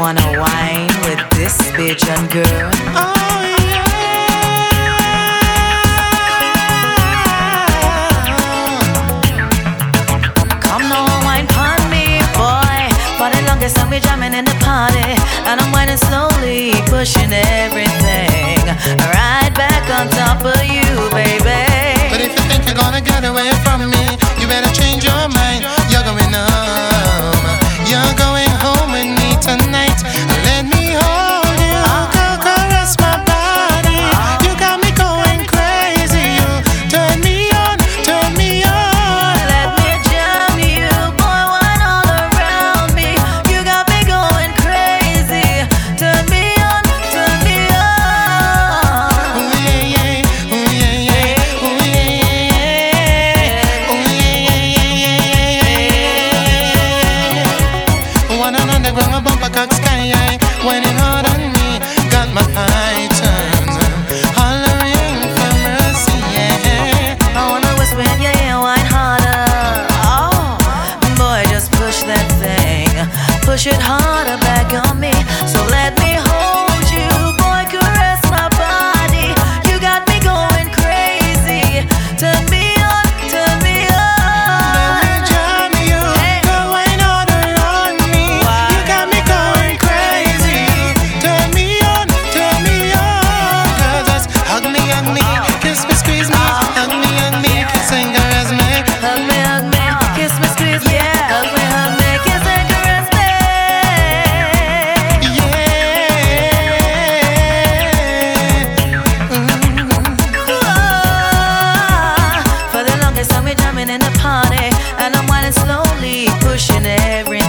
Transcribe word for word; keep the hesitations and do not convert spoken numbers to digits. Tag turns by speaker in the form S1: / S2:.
S1: wanna wine with this bitch and girl?
S2: Oh yeah.
S1: Come now, wine pon me, boy. For the longest time we jamming in the party, and I'm whining slowly, pushing everything right back on top of you, baby.
S2: But if you think you're gonna get away from me, you better change your mind. You're going home. You're going home with me tonight. Let me hold you, go caress my body. You got me going crazy. You turn me on, turn me on.
S1: Let me jam you, boy, wine all around me. You got me going crazy. Turn me on, turn me on.
S2: Ooh yeah yeah, ooh yeah yeah, ooh yeah yeah, ooh yeah yeah yeah yeah yeah. One on the ground, a bumper cock sky high, whining hard on me, got my high turns, hollering for mercy, yeah.
S1: I wanna whisper in your ear, wine harder. Oh, boy, just push that thing, push it harder back on me. So let me hold you, boy, caress my body. You got me going crazy. Turn me on, turn me
S2: Let me
S1: on.
S2: jam you, go wine harder on me. You got me going crazy. Turn me on, turn me on. Girl, just hug me, hug me, kiss me, squeeze me, hug me, hug me, kiss and caress me.
S1: Hug me, hug me, kiss me, squeeze me. Hug me, hug me, kiss and caress me. For the longest time we're jamming in the party, and I'm whining slowly, pushing everything